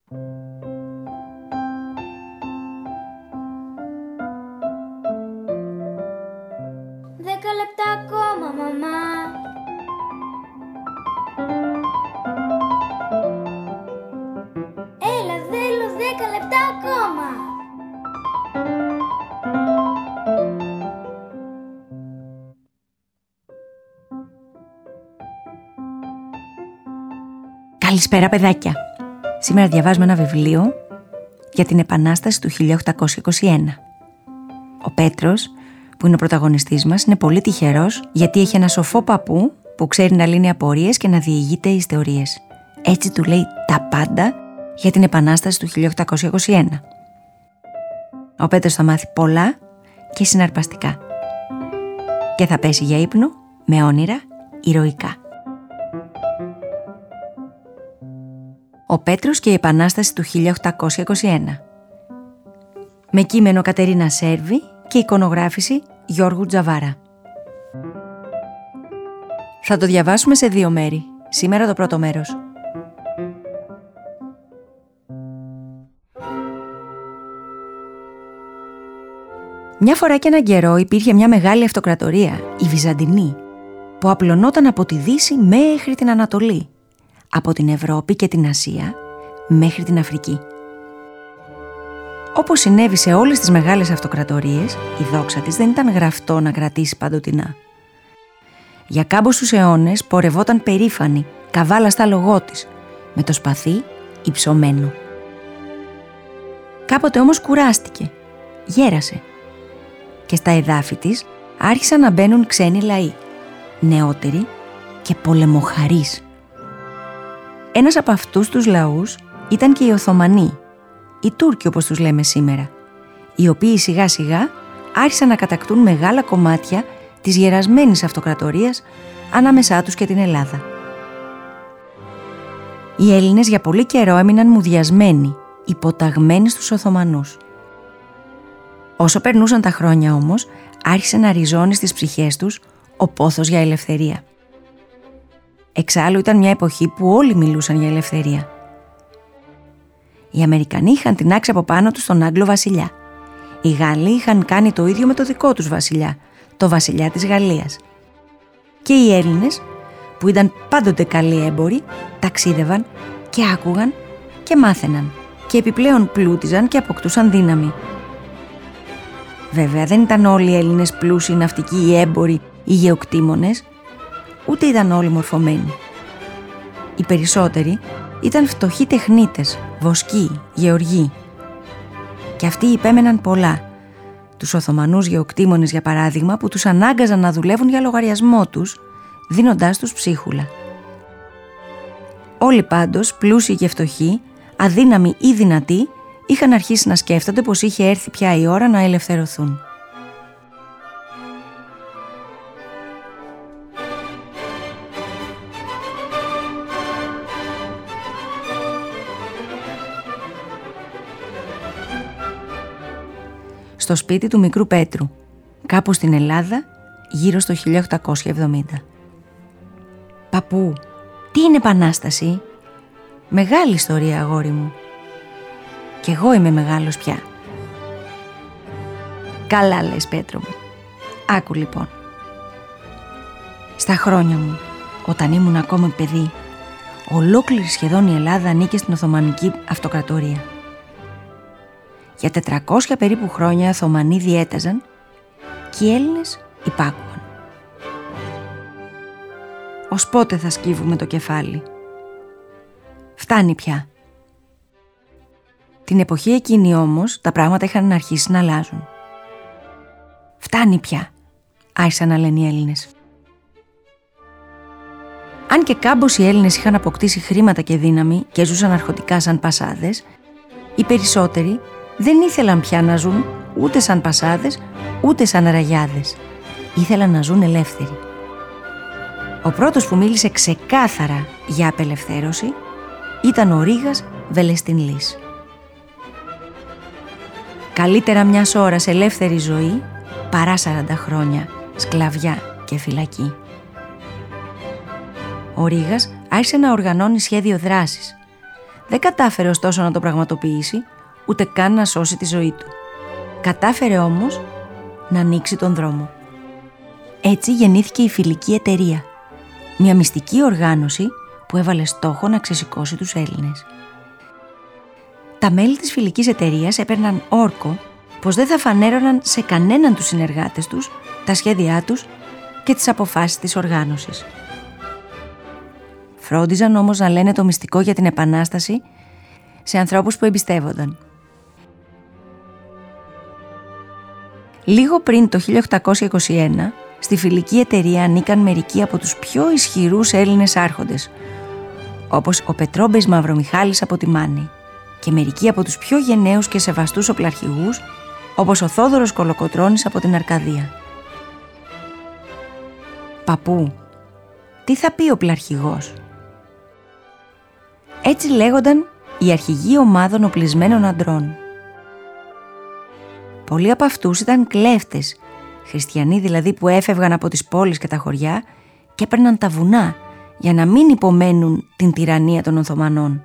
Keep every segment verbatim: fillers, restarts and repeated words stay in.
Δέκα λεπτά ακόμα, μαμά. Έλα, θέλω δέκα λεπτά ακόμα. Καλησπέρα, παιδάκια. Σήμερα διαβάζουμε ένα βιβλίο για την Επανάσταση του χίλια οκτακόσια είκοσι ένα. Ο Πέτρος, που είναι ο πρωταγωνιστής μας, είναι πολύ τυχερός γιατί έχει ένα σοφό παππού που ξέρει να λύνει απορίες και να διηγείται εις θεωρίες. Έτσι του λέει τα πάντα για την Επανάσταση του χίλια οκτακόσια είκοσι ένα. Ο Πέτρος θα μάθει πολλά και συναρπαστικά και θα πέσει για ύπνο με όνειρα ηρωικά. Ο Πέτρος και η Επανάσταση του χίλια οκτακόσια είκοσι ένα. Με κείμενο Κατερίνα Σέρβη και εικονογράφηση Γιώργου Τζαβάρα. Θα το διαβάσουμε σε δύο μέρη. Σήμερα το πρώτο μέρος. Μια φορά και έναν καιρό υπήρχε μια μεγάλη αυτοκρατορία, η Βυζαντινή, που απλωνόταν από τη Δύση μέχρι την Ανατολή, από την Ευρώπη και την Ασία μέχρι την Αφρική. Όπως συνέβη σε όλες τις μεγάλες αυτοκρατορίες, η δόξα της δεν ήταν γραφτό να κρατήσει παντοτινά. Για κάμποσους αιώνες πορευόταν περήφανη, καβάλα στα λογό της, με το σπαθί υψωμένο. Κάποτε όμως κουράστηκε, γέρασε και στα εδάφη της άρχισαν να μπαίνουν ξένοι λαοί, νεότεροι και πολεμοχαρείς. Ένας από αυτούς τους λαούς ήταν και οι Οθωμανοί, οι Τούρκοι όπως τους λέμε σήμερα, οι οποίοι σιγά σιγά άρχισαν να κατακτούν μεγάλα κομμάτια της γερασμένης αυτοκρατορίας ανάμεσά τους και την Ελλάδα. Οι Έλληνες για πολύ καιρό έμειναν μουδιασμένοι, υποταγμένοι στους Οθωμανούς. Όσο περνούσαν τα χρόνια όμως, άρχισε να ριζώνει στις ψυχές τους ο πόθος για ελευθερία. Εξάλλου ήταν μια εποχή που όλοι μιλούσαν για ελευθερία. Οι Αμερικανοί είχαν τινάξει από πάνω τους τον Άγγλο βασιλιά. Οι Γάλλοι είχαν κάνει το ίδιο με το δικό τους βασιλιά, το βασιλιά της Γαλλίας. Και οι Έλληνες, που ήταν πάντοτε καλοί έμποροι, ταξίδευαν και άκουγαν και μάθαιναν και επιπλέον πλούτιζαν και αποκτούσαν δύναμη. Βέβαια δεν ήταν όλοι οι Έλληνες πλούσιοι, ναυτικοί ή έμποροι ή γεωκτήμονες, ούτε ήταν όλοι μορφωμένοι. Οι περισσότεροι ήταν φτωχοί τεχνίτες, βοσκοί, γεωργοί. Και αυτοί υπέμεναν πολλά. Τους Οθωμανούς γεωκτήμονες, για παράδειγμα, που τους ανάγκαζαν να δουλεύουν για λογαριασμό τους, δίνοντάς τους ψίχουλα. Όλοι πάντως, πλούσιοι και φτωχοί, αδύναμοι ή δυνατοί, είχαν αρχίσει να σκέφτονται πως είχε έρθει πια η ώρα να ελευθερωθούν. Στο σπίτι του μικρού Πέτρου, κάπου στην Ελλάδα, γύρω στο χίλια οκτακόσια εβδομήντα. «Παππού, τι είναι Επανάσταση?» «Μεγάλη ιστορία, αγόρι μου». «Κι εγώ είμαι μεγάλος πια». «Καλά λες, Πέτρο μου. Άκου λοιπόν. Στα χρόνια μου, όταν ήμουν ακόμη παιδί, ολόκληρη σχεδόν η Ελλάδα ανήκε στην Οθωμανική Αυτοκρατορία. Για τετρακόσια περίπου χρόνια οι Οθωμανοί διέταζαν και οι Έλληνες υπάκουγαν. Ως πότε θα σκύβουμε το κεφάλι? Φτάνει πια. Την εποχή εκείνη όμως τα πράγματα είχαν αρχίσει να αλλάζουν. Φτάνει πια, άρχισαν να λένε οι Έλληνες. Αν και κάμπος οι Έλληνες είχαν αποκτήσει χρήματα και δύναμη και ζούσαν αρχοντικά σαν πασάδες, οι περισσότεροι δεν ήθελαν πια να ζουν ούτε σαν πασάδες, ούτε σαν αραγιάδες. Ήθελαν να ζουν ελεύθεροι. Ο πρώτος που μίλησε ξεκάθαρα για απελευθέρωση ήταν ο Ρήγας Βελεστινλής. Καλύτερα μιας ώρας ελεύθερη ζωή παρά σαράντα χρόνια σκλαβιά και φυλακή. Ο Ρήγας άρχισε να οργανώνει σχέδιο δράσης. Δεν κατάφερε ωστόσο να το πραγματοποιήσει, ούτε καν να σώσει τη ζωή του. Κατάφερε όμως να ανοίξει τον δρόμο. Έτσι γεννήθηκε η Φιλική Εταιρεία, μια μυστική οργάνωση που έβαλε στόχο να ξεσηκώσει τους Έλληνες. Τα μέλη της Φιλικής Εταιρείας έπαιρναν όρκο πως δεν θα φανέρωναν σε κανέναν τους συνεργάτες τους τα σχέδιά τους και τις αποφάσεις της οργάνωσης. Φρόντιζαν όμως να λένε το μυστικό για την Επανάσταση σε ανθρώπους που εμπιστεύονταν. Λίγο πριν το χίλια οκτακόσια είκοσι ένα, στη Φιλική Εταιρεία ανήκαν μερικοί από τους πιο ισχυρούς Έλληνες άρχοντες, όπως ο Πετρόμπης Μαυρομιχάλης από τη Μάνη, και μερικοί από τους πιο γενναίους και σεβαστούς οπλαρχηγούς, όπως ο Θόδωρος Κολοκοτρώνης από την Αρκαδία. «Παππού, τι θα πει οπλαρχηγός?» Έτσι λέγονταν οι αρχηγοί ομάδων οπλισμένων αντρών. Πολλοί από αυτούς ήταν κλέφτες, χριστιανοί δηλαδή που έφευγαν από τις πόλεις και τα χωριά και έπαιρναν τα βουνά για να μην υπομένουν την τυραννία των Οθωμανών.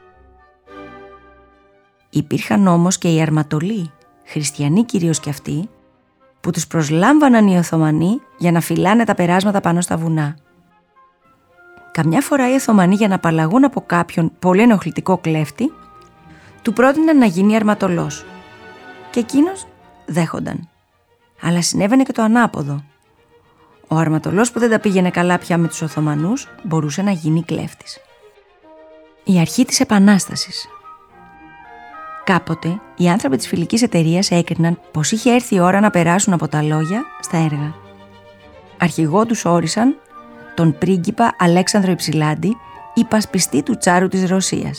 Υπήρχαν όμως και οι αρματολοί, χριστιανοί κυρίως κι αυτοί, που τους προσλάμβαναν οι Οθωμανοί για να φυλάνε τα περάσματα πάνω στα βουνά. Καμιά φορά οι Οθωμανοί, για να απαλλαγούν από κάποιον πολύ ενοχλητικό κλέφτη, του πρότειναν να γίνει αρματολός. Και εκείνος δέχονταν. Αλλά συνέβαινε και το ανάποδο. Ο αρματολός που δεν τα πήγαινε καλά πια με τους Οθωμανούς μπορούσε να γίνει κλέφτης. Η αρχή της Επανάστασης. Κάποτε οι άνθρωποι της Φιλικής Εταιρείας έκριναν πως είχε έρθει η ώρα να περάσουν από τα λόγια στα έργα. Αρχηγό τους όρισαν τον πρίγκιπα Αλέξανδρο Υψηλάντη, υπασπιστή του Τσάρου της Ρωσίας.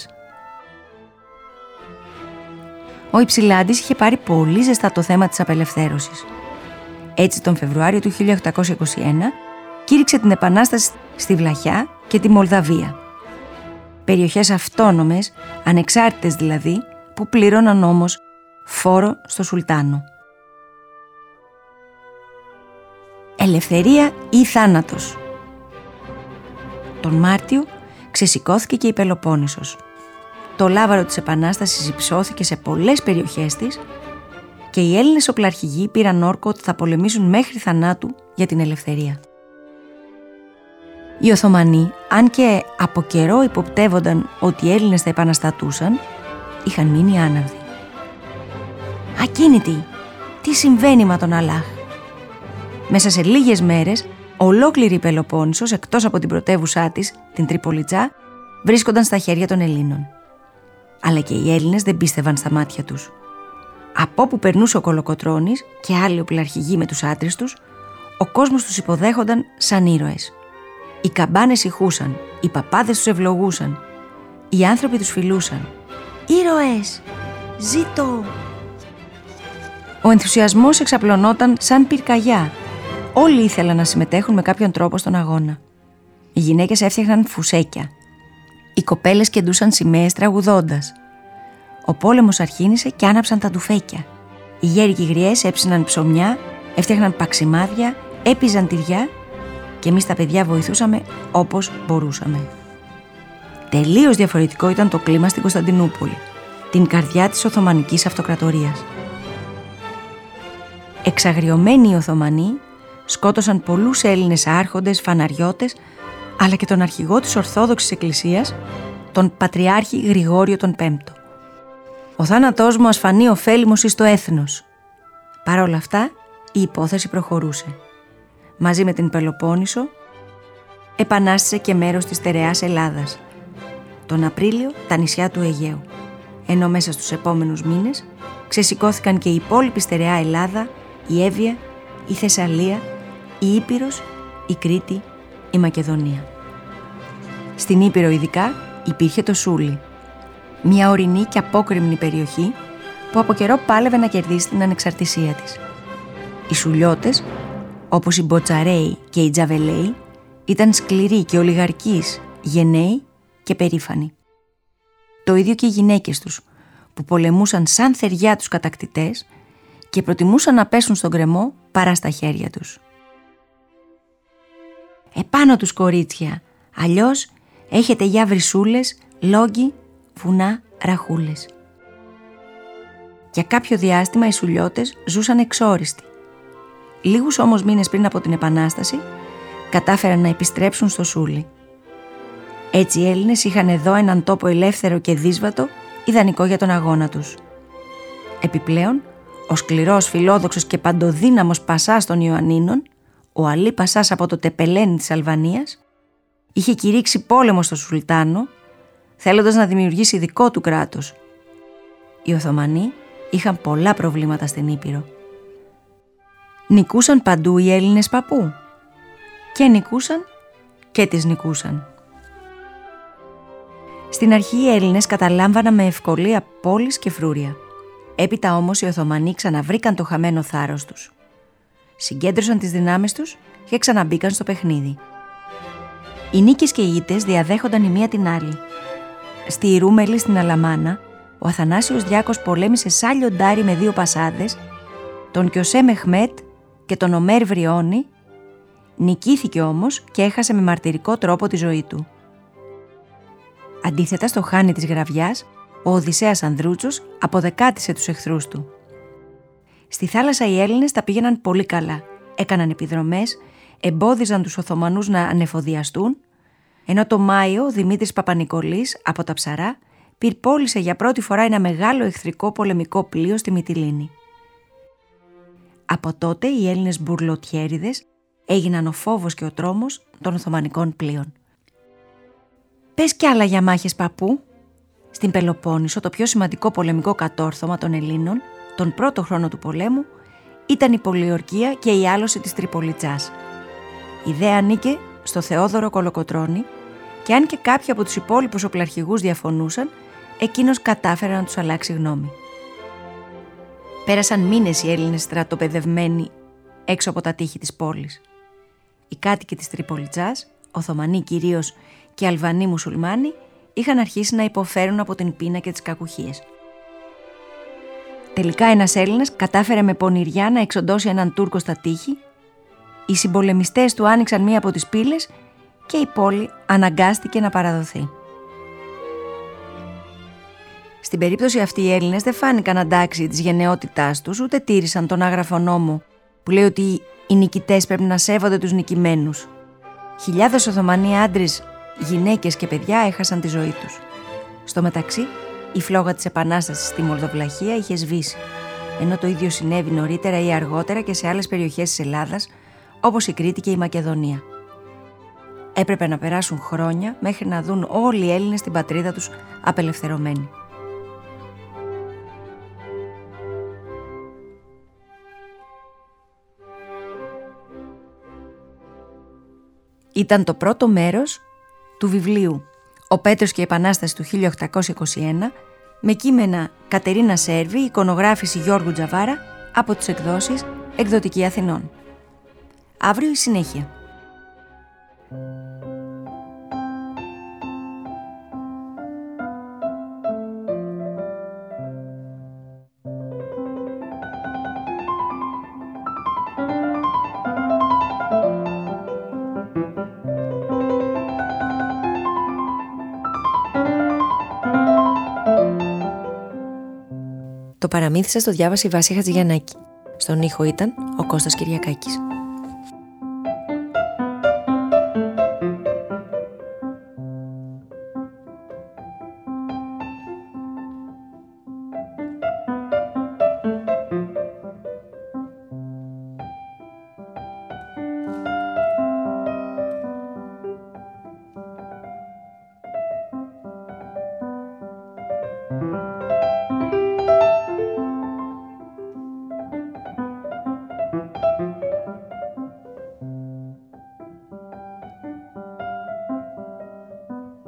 Ο Υψηλάντης είχε πάρει πολύ ζεστά το θέμα της απελευθέρωσης. Έτσι τον Φεβρουάριο του χίλια οκτακόσια είκοσι ένα κήρυξε την Επανάσταση στη Βλαχιά και τη Μολδαβία. Περιοχές αυτόνομες, ανεξάρτητες δηλαδή, που πλήρωναν όμως φόρο στο Σουλτάνο. Ελευθερία ή θάνατος. Τον Μάρτιο ξεσηκώθηκε και η Πελοπόννησος. Το λάβαρο της Επανάστασης υψώθηκε σε πολλές περιοχές της και οι Έλληνες οπλαρχηγοί πήραν όρκο ότι θα πολεμήσουν μέχρι θανάτου για την ελευθερία. Οι Οθωμανοί, αν και από καιρό υποπτεύονταν ότι οι Έλληνες θα επαναστατούσαν, είχαν μείνει άναυδοι. Ακίνητοι! Τι συμβαίνει με τον Αλλάχ? Μέσα σε λίγες μέρες, ολόκληρη η Πελοπόννησος, εκτός από την πρωτεύουσά της, την Τριπολιτσά, βρίσκονταν στα χέρια των Ελλήνων. Αλλά και οι Έλληνες δεν πίστευαν στα μάτια τους. Από όπου περνούσε ο Κολοκοτρώνης και άλλοι οπλαρχηγοί με τους άντρες τους, ο κόσμος τους υποδέχονταν σαν ήρωες. Οι καμπάνες ηχούσαν, οι παπάδες τους ευλογούσαν, οι άνθρωποι τους φιλούσαν. «Ήρωες! Ζήτω!» Ο ενθουσιασμός εξαπλωνόταν σαν πυρκαγιά. Όλοι ήθελαν να συμμετέχουν με κάποιον τρόπο στον αγώνα. Οι γυναίκες έφτιαχναν φουσέκια. Οι κοπέλες κεντούσαν σημαίες τραγουδώντας. Ο πόλεμος αρχήνισε και άναψαν τα τουφέκια. Οι γέροι και οι γριές έψιναν ψωμιά, έφτιαχναν παξιμάδια, έπιζαν τυριά και εμείς τα παιδιά βοηθούσαμε όπως μπορούσαμε. Τελείως διαφορετικό ήταν το κλίμα στην Κωνσταντινούπολη, την καρδιά της Οθωμανικής Αυτοκρατορίας. Εξαγριωμένοι οι Οθωμανοί σκότωσαν πολλούς Έλληνες άρχοντες, φαναριώτες, αλλά και τον αρχηγό της Ορθόδοξης Εκκλησίας, τον Πατριάρχη Γρηγόριο τον Πέμπτο. Ο θάνατός μου ασφανεί ωφέλιμος εις το έθνος. Παρ' όλα αυτά, η υπόθεση προχωρούσε. Μαζί με την Πελοπόννησο, επανάστησε και μέρος της στερεάς Ελλάδας. Τον Απρίλιο, τα νησιά του Αιγαίου. Ενώ μέσα στους επόμενους μήνες ξεσηκώθηκαν και η υπόλοιπη στερεά Ελλάδα, η Εύβοια, η Θεσσαλία, η Ήπειρος, η Κρήτη, η Μακεδονία. Στην Ήπειρο ειδικά υπήρχε το Σούλι, μια ορεινή και απόκρημνη περιοχή που από καιρό πάλευε να κερδίσει την ανεξαρτησία της. Οι Σουλιώτες, όπως οι Μποτσαρέοι και οι Τζαβελέοι, ήταν σκληροί και ολιγαρκείς, γενναίοι και περήφανοι. Το ίδιο και οι γυναίκες τους, που πολεμούσαν σαν θεριά τους κατακτητές και προτιμούσαν να πέσουν στον γκρεμό παρά στα χέρια τους. «Επάνω τους, κορίτσια, αλλιώς έχετε για βρυσούλες, λόγκι, βουνά, ραχούλες. Για κάποιο διάστημα οι Σουλιώτες ζούσαν εξόριστοι. Λίγους όμως μήνες πριν από την Επανάσταση κατάφεραν να επιστρέψουν στο Σούλι. Έτσι οι Έλληνες είχαν εδώ έναν τόπο ελεύθερο και δύσβατο, ιδανικό για τον αγώνα τους. Επιπλέον, ο σκληρός, φιλόδοξος και παντοδύναμος Πασάς των Ιωαννίνων, ο Αλή Πασάς από το Τεπελένι της Αλβανίας, είχε κηρύξει πόλεμο στο Σουλτάνο, θέλοντας να δημιουργήσει δικό του κράτος. Οι Οθωμανοί είχαν πολλά προβλήματα στην Ήπειρο. Νικούσαν παντού οι Έλληνες παππού. Και νικούσαν και τις νικούσαν. Στην αρχή οι Έλληνες καταλάμβαναν με ευκολία πόλεις και φρούρια. Έπειτα όμως οι Οθωμανοί ξαναβρήκαν το χαμένο θάρρος τους. Συγκέντρωσαν τις δυνάμεις τους και ξαναμπήκαν στο παιχνίδι. Οι νίκες και οι ήττες διαδέχονταν η μία την άλλη. Στη Ιρούμελη στην Αλαμάνα, ο Αθανάσιος Διάκος πολέμησε σαν λιοντάρι με δύο πασάδες, τον Κιωσέ Μεχμέτ και τον Ομέρ Βριώνη. Νικήθηκε όμως και έχασε με μαρτυρικό τρόπο τη ζωή του. Αντίθετα, στο χάνι της Γραβιάς, ο Οδυσσέας Ανδρούτσος αποδεκάτησε τους εχθρούς του. Στη θάλασσα οι Έλληνες τα πήγαιναν πολύ καλά. Έκαναν επιδρομές, εμπόδιζαν τους Οθωμανούς να ανεφοδιαστούν, ενώ το Μάιο ο Δημήτρης Παπανικολής από τα Ψαρά πυρπόλησε για πρώτη φορά ένα μεγάλο εχθρικό πολεμικό πλοίο στη Μυτιλήνη. Από τότε οι Έλληνες μπουρλοτιέριδες έγιναν ο φόβος και ο τρόμος των Οθωμανικών πλοίων. «Πες κι άλλα για μάχες, παππού». Στην Πελοπόννησο, το πιο σημαντικό πολεμικό κατόρθωμα των Ελλήνων, τον πρώτο χρόνο του πολέμου, ήταν η πολιορκία και η άλωση της Τριπολιτσάς. Η ιδέα ανήκε στο Θεόδωρο Κολοκοτρώνη και αν και κάποιοι από τους υπόλοιπους οπλαρχηγούς διαφωνούσαν, εκείνος κατάφερε να τους αλλάξει γνώμη. Πέρασαν μήνες οι Έλληνες στρατοπεδευμένοι έξω από τα τείχη της πόλης. Οι κάτοικοι της Τριπολιτσάς, Οθωμανοί κυρίως και Αλβανοί μουσουλμάνοι, είχαν αρχίσει να υποφέρουν από την πείνα και τις κακουχίες. Τελικά ένας Έλληνας κατάφερε με πονηριά να εξοντώσει έναν Τούρκο στα τείχη, οι συμπολεμιστές του άνοιξαν μία από τις πύλες και η πόλη αναγκάστηκε να παραδοθεί. Στην περίπτωση αυτή οι Έλληνες δεν φάνηκαν αντάξιοι της γενναιότητάς τους, ούτε τήρησαν τον άγραφο νόμο που λέει ότι οι νικητές πρέπει να σέβονται τους νικημένους. Χιλιάδες Οθωμανοί άντρες, γυναίκες και παιδιά έχασαν τη ζωή τους. Στο μεταξύ, η φλόγα της Επανάστασης στη Μολδοβλαχία είχε σβήσει, ενώ το ίδιο συνέβη νωρίτερα ή αργότερα και σε άλλες περιοχές της Ελλάδας, όπως η Κρήτη και η Μακεδονία. Έπρεπε να περάσουν χρόνια μέχρι να δουν όλοι οι Έλληνες την πατρίδα τους απελευθερωμένη. Ήταν το πρώτο μέρος του βιβλίου «Ο Πέτρος και η Επανάσταση» του χίλια οκτακόσια είκοσι ένα, με κείμενα Κατερίνα Σέρβη, εικονογράφηση Γιώργου Τζαβάρα, από τις εκδόσεις Εκδοτική Αθηνών. Αύριο η συνέχεια. Το παραμύθι σας το διάβασε η Βάσια Χατζηγιαννάκη. Στον ήχο ήταν ο Κώστας Κυριακάκης.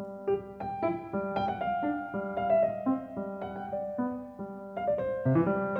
Thank you.